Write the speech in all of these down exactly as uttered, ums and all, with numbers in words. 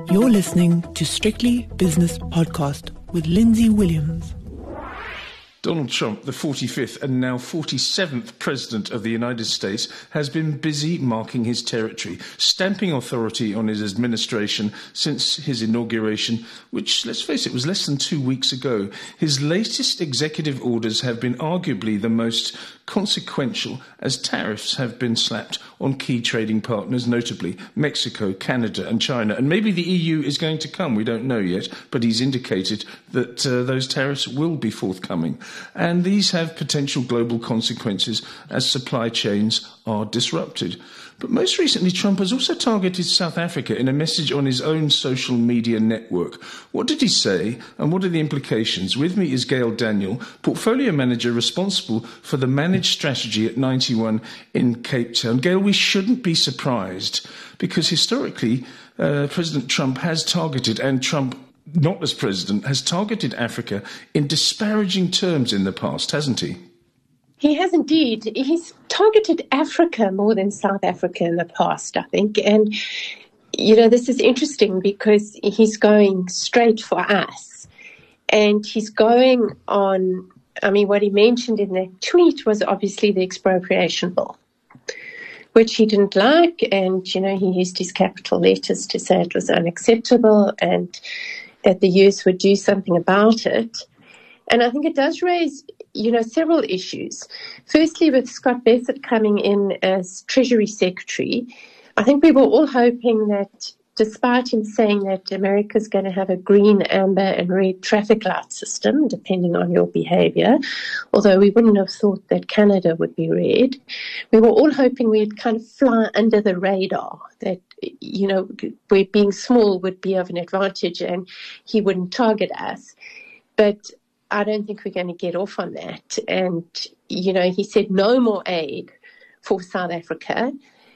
You're listening to Strictly Business Podcast with Lindsay Williams. Donald Trump, the forty-fifth and now forty-seventh President of the United States, has been busy marking his territory, stamping authority on his administration since his inauguration, which, let's face it, was less than two weeks ago. His latest executive orders have been arguably the most consequential, as tariffs have been slapped on key trading partners, notably Mexico, Canada and China. And maybe the E U is going to come, we don't know yet, but he's indicated that uh, those tariffs will be forthcoming. And these have potential global consequences as supply chains are disrupted. But most recently, Trump has also targeted South Africa in a message on his own social media network. What did he say, and what are the implications? With me is Gail Daniel, portfolio manager responsible for the managed strategy at ninety one in Cape Town. Gail, we shouldn't be surprised, because historically, uh, President Trump has targeted, and Trump, not as president, has targeted Africa in disparaging terms in the past, hasn't he? He has indeed. He's targeted Africa more than South Africa in the past, I think. And, you know, this is interesting because he's going straight for us. And he's going on, I mean, what he mentioned in that tweet was obviously the expropriation bill, which he didn't like. And, you know, he used his capital letters to say it was unacceptable and that the U S would do something about it. And I think it does raise, you know, several issues. Firstly, with Scott Bessent coming in as Treasury Secretary, I think we were all hoping that despite him saying that America's going to have a green, amber and red traffic light system, depending on your behavior, although we wouldn't have thought that Canada would be red, we were all hoping we'd kind of fly under the radar, that, you know, where being small would be of an advantage and he wouldn't target us. But I don't think we're going to get off on that. And, you know, he said no more aid for South Africa.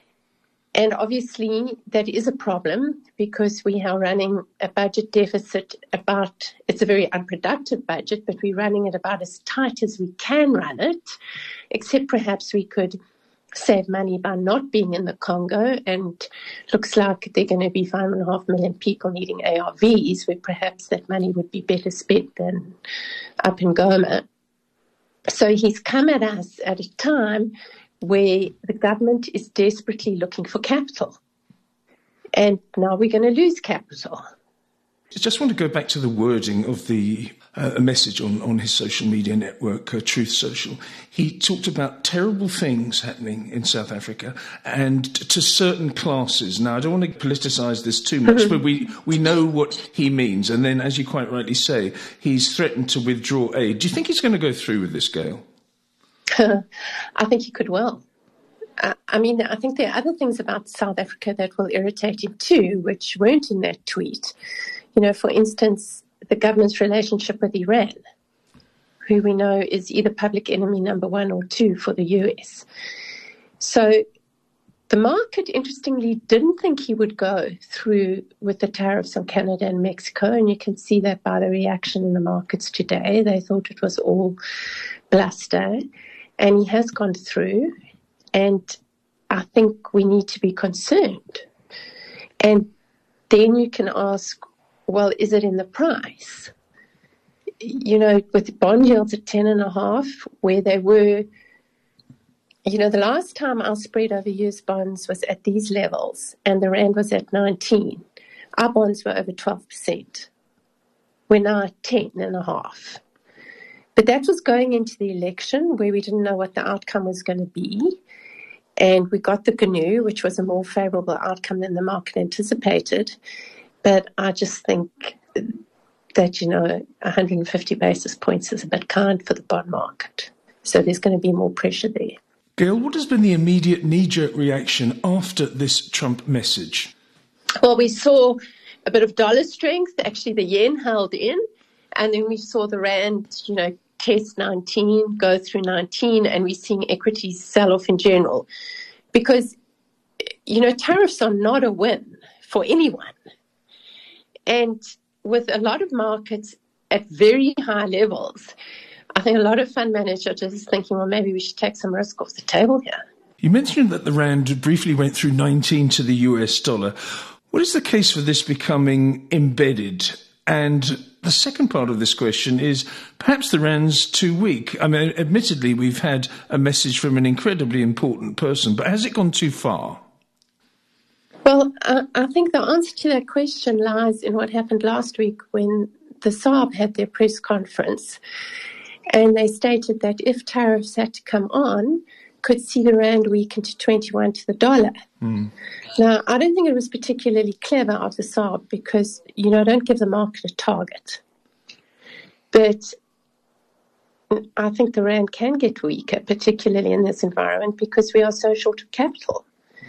And obviously that is a problem because we are running a budget deficit about, it's a very unproductive budget, but we're running it about as tight as we can run it, except perhaps we could save money by not being in the Congo, and looks like there are going to be five and a half million people needing A R Vs, where perhaps that money would be better spent than up in Goma. So he's come at us at a time where the government is desperately looking for capital. And now we're going to lose capital. I just want to go back to the wording of the uh, message on, on his social media network, uh, Truth Social. He talked about terrible things happening in South Africa and to certain classes. Now, I don't want to politicise this too much, mm-hmm. but we, we know what he means. And then, as you quite rightly say, he's threatened to withdraw aid. Do you think he's going to go through with this, Gail? I think he could well. Uh, I mean, I think there are other things about South Africa that will irritate him too, which weren't in that tweet. You know, for instance, the government's relationship with Iran, who we know is either public enemy number one or two for the U S. So the market, interestingly, didn't think he would go through with the tariffs on Canada and Mexico, and you can see that by the reaction in the markets today. They thought it was all bluster, and he has gone through, and I think we need to be concerned. And then you can ask, well, is it in the price? You know, with bond yields at ten and a half, where they were, you know, the last time our spread over U S bonds was at these levels and the rand was at nineteen, our bonds were over twelve percent. We're now at ten and a half. But that was going into the election where we didn't know what the outcome was going to be. And we got the G N U, which was a more favorable outcome than the market anticipated. But I just think that, you know, one hundred fifty basis points is a bit kind for the bond market. So there's going to be more pressure there. Gail, what has been the immediate knee-jerk reaction after this Trump message? Well, we saw a bit of dollar strength. Actually, the yen held in. And then we saw the rand, you know, test nineteen, go through nineteen, and we're seeing equities sell off in general. Because, you know, tariffs are not a win for anyone. And with a lot of markets at very high levels, I think a lot of fund managers are just thinking, well, maybe we should take some risk off the table here. You mentioned that the rand briefly went through nineteen to the U S dollar. What is the case for this becoming embedded? And the second part of this question is, perhaps the rand's too weak. I mean, admittedly, we've had a message from an incredibly important person, but has it gone too far? Well, I, I think the answer to that question lies in what happened last week when the S A R B had their press conference, and they stated that if tariffs had to come on, could see the rand weaken to twenty-one to the dollar. Mm. Now, I don't think it was particularly clever of the S A R B because, you know, don't give the market a target. But I think the rand can get weaker, particularly in this environment, because we are so short of capital.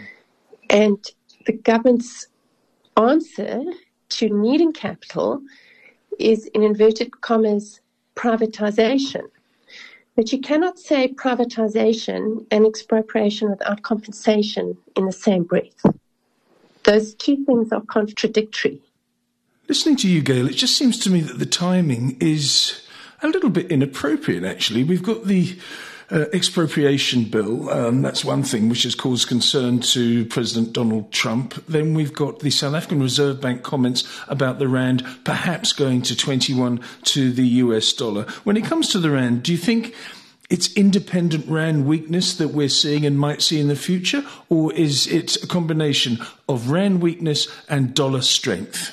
And the government's answer to needing capital is, in inverted commas, privatization. But you cannot say privatization and expropriation without compensation in the same breath. Those two things are contradictory. Listening to you, Gail, it just seems to me that the timing is a little bit inappropriate, actually. We've got the uh, expropriation bill. Um, that's one thing which has caused concern to President Donald Trump. Then we've got the South African Reserve Bank comments about the rand perhaps going to twenty-one to the U S dollar. When it comes to the rand, do you think it's independent rand weakness that we're seeing and might see in the future, or is it a combination of rand weakness and dollar strength?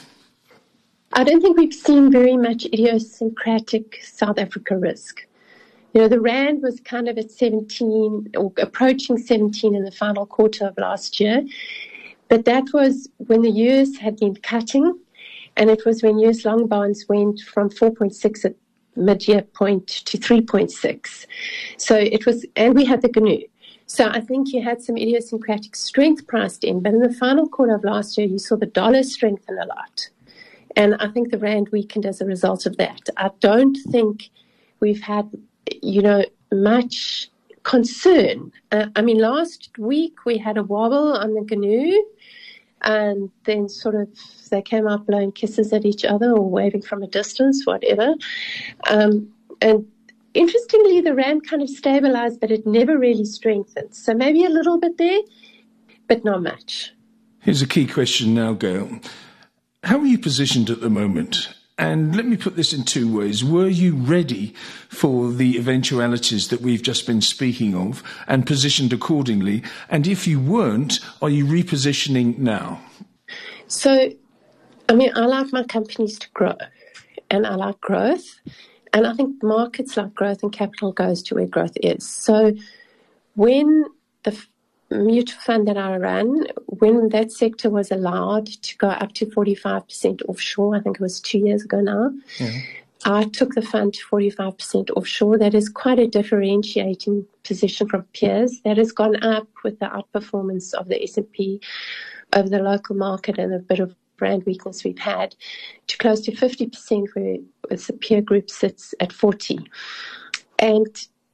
I don't think we've seen very much idiosyncratic South Africa risk. You know, the rand was kind of at seventeen or approaching seventeen in the final quarter of last year, but that was when the U S had been cutting, and it was when U S long bonds went from four point six at mid-year point to three point six. So it was, and we had the G N U. So I think you had some idiosyncratic strength priced in, but in the final quarter of last year, you saw the dollar strengthen a lot. And I think the rand weakened as a result of that. I don't think we've had, you know, much concern. Uh, I mean, last week we had a wobble on the G N U, and then sort of they came out blowing kisses at each other or waving from a distance, whatever. Um, and interestingly, the rand kind of stabilized, but it never really strengthened. So maybe a little bit there, but not much. Here's a key question now, Gail. How are you positioned at the moment? And let me put this in two ways. Were you ready for the eventualities that we've just been speaking of and positioned accordingly? And if you weren't, are you repositioning now? So, I mean, I like my companies to grow, and I like growth. And I think markets like growth, and capital goes to where growth is. So when the mutual fund that I run, when that sector was allowed to go up to forty-five percent offshore, I think it was two years ago now, mm-hmm. I took the fund to forty-five percent offshore. That is quite a differentiating position from peers. That has gone up with the outperformance of the S and P over the local market and a bit of brand weakness we've had to close to fifty percent, where the peer group sits at forty. And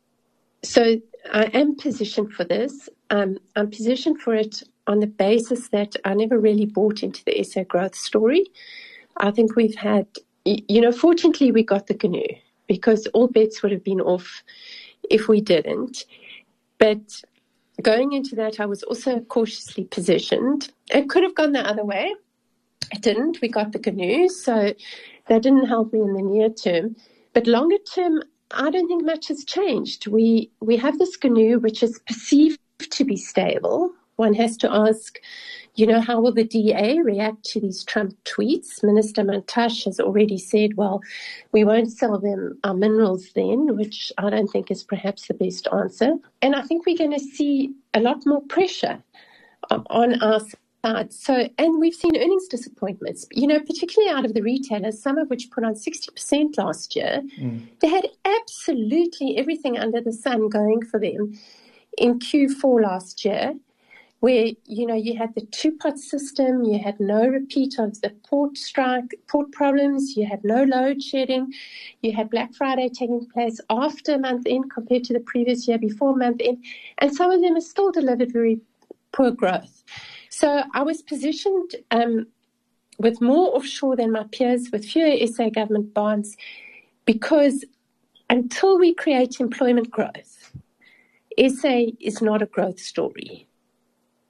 so I am positioned for this. Um, I'm positioned for it on the basis that I never really bought into the S A growth story. I think we've had, you know, fortunately we got the G N U, because all bets would have been off if we didn't. But going into that, I was also cautiously positioned. It could have gone the other way. It didn't. We got the G N U, so that didn't help me in the near term. But longer term, I don't think much has changed. We we have this G N U, which is perceived to be stable. One has to ask, you know, how will the D A react to these Trump tweets? Minister Mantashe has already said, well, we won't sell them our minerals then, which I don't think is perhaps the best answer. And I think we're going to see a lot more pressure on our side. So, and we've seen earnings disappointments, you know, particularly out of the retailers, some of which put on sixty percent last year. Mm. They had absolutely everything under the sun going for them in Q four last year, where, you know, you had the two-pot system, you had no repeat of the port strike, port problems, you had no load shedding, you had Black Friday taking place after month end compared to the previous year before month end, and some of them have still delivered very poor growth. So I was positioned um, with more offshore than my peers, with fewer S A government bonds, because until we create employment growth, S A is not a growth story.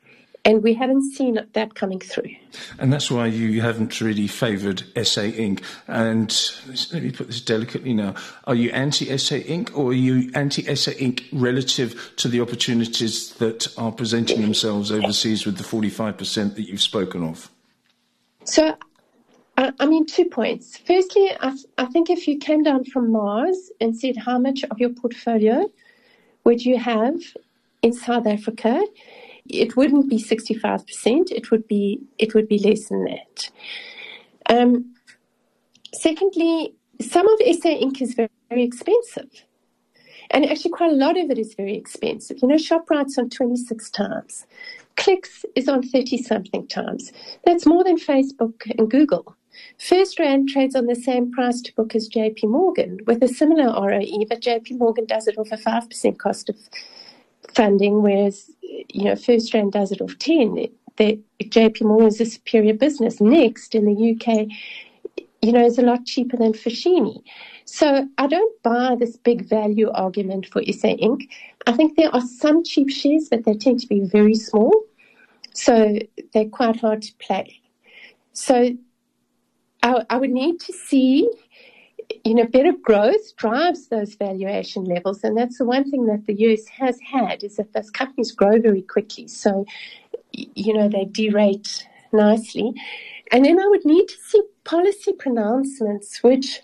And we haven't seen that coming through. And that's why you haven't really favoured S A Incorporated. And let me put this delicately now. Are you anti-S A Incorporated or are you anti-S A Incorporated relative to the opportunities that are presenting themselves overseas with the forty-five percent that you've spoken of? So, I mean, two points. Firstly, I, th- I think if you came down from Mars and said how much of your portfolio would you have in South Africa, it wouldn't be sixty-five percent. It would be it would be less than that. Um, secondly, some of S A Incorporated is very, very expensive. And actually quite a lot of it is very expensive. You know, ShopRite's on twenty-six times. Clicks is on thirty-something times. That's more than Facebook and Google. FirstRand trades on the same price to book as J P Morgan with a similar R O E, but J P Morgan does it off a five percent cost of funding, whereas, you know, FirstRand does it off ten. The J P Morgan is a superior business. Next, in the U K, you know, is a lot cheaper than Foschini. So I don't buy this big value argument for S A Incorporated. I think there are some cheap shares, but they tend to be very small. So they're quite hard to play. So I, I would need to see, you know, better growth drives those valuation levels. And that's the one thing that the U S has had, is that those companies grow very quickly. So, you know, they derate nicely. And then I would need to see policy pronouncements which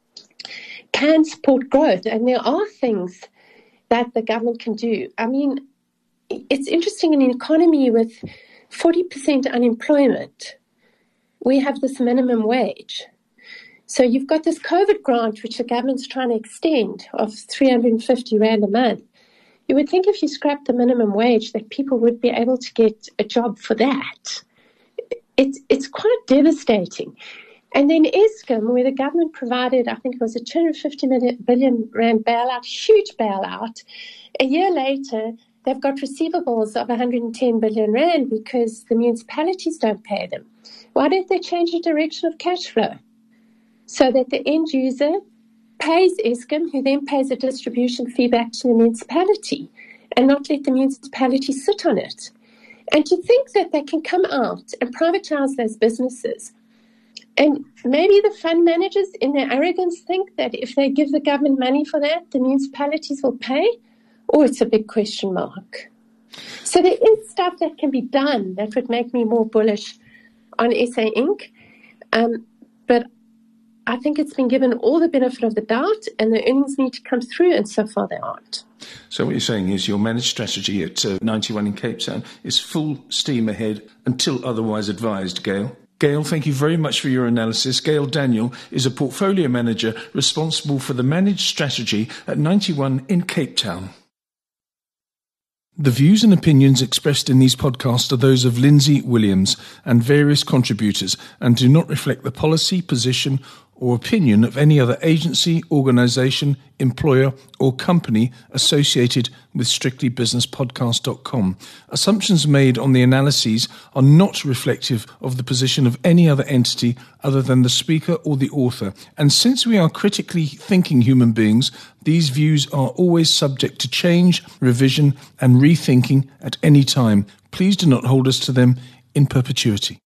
can support growth. And there are things that the government can do. I mean, it's interesting, in an economy with forty percent unemployment, we have this minimum wage. So you've got this COVID grant, which the government's trying to extend, of three hundred fifty rand a month. You would think if you scrapped the minimum wage that people would be able to get a job for that. It's, it's quite devastating. And then Eskom, where the government provided, I think it was a two hundred fifty billion rand bailout, huge bailout. A year later, they've got receivables of one hundred ten billion rand because the municipalities don't pay them. Why don't they change the direction of cash flow so that the end user pays Eskom, who then pays a distribution fee back to the municipality, and not let the municipality sit on it? And to think that they can come out and privatize those businesses. And maybe the fund managers, in their arrogance, think that if they give the government money for that, the municipalities will pay. Or it's a big question mark. So there is stuff that can be done that would make me more bullish on S A Incorporated. Um, but I think it's been given all the benefit of the doubt, and the earnings need to come through, and so far they aren't. So what you're saying is your managed strategy at uh, ninety-one in Cape Town is full steam ahead until otherwise advised, Gail? Gail, thank you very much for your analysis. Gail Daniel is a portfolio manager responsible for the managed strategy at ninety-one in Cape Town. The views and opinions expressed in these podcasts are those of Lindsay Williams and various contributors and do not reflect the policy, position or opinion of any other agency, organisation, employer or company associated with strictly business podcast dot com. Assumptions made on the analyses are not reflective of the position of any other entity other than the speaker or the author. And since we are critically thinking human beings, these views are always subject to change, revision and rethinking at any time. Please do not hold us to them in perpetuity.